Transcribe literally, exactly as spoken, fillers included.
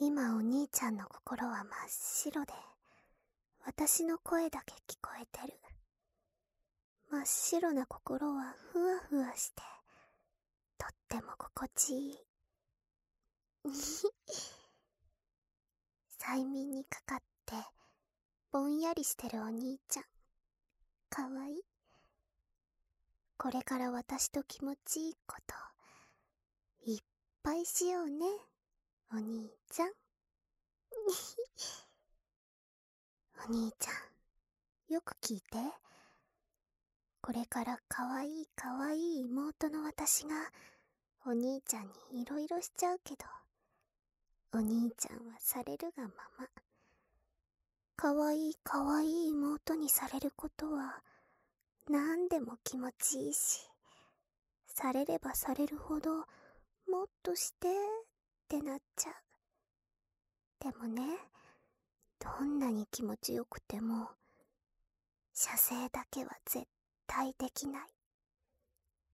今お兄ちゃんの心は真っ白で、私の声だけ聞こえてる。真っ白な心はふわふわして、とっても心地いい。催眠にかかって、ぼんやりしてるお兄ちゃん。かわいい。これから私と気持ちいいこと、いっぱいしようね、お兄ちゃん。お兄ちゃん、よく聞いて。これからかわいいかわいい妹の私が、お兄ちゃんにいろいろしちゃうけど、お兄ちゃんはされるがまま。かわいいかわいい妹にされることは、なんでも気持ちいいし、されればされるほど、もっとしてってなっちゃう。でもね、どんなに気持ちよくても、射精だけは絶対できない。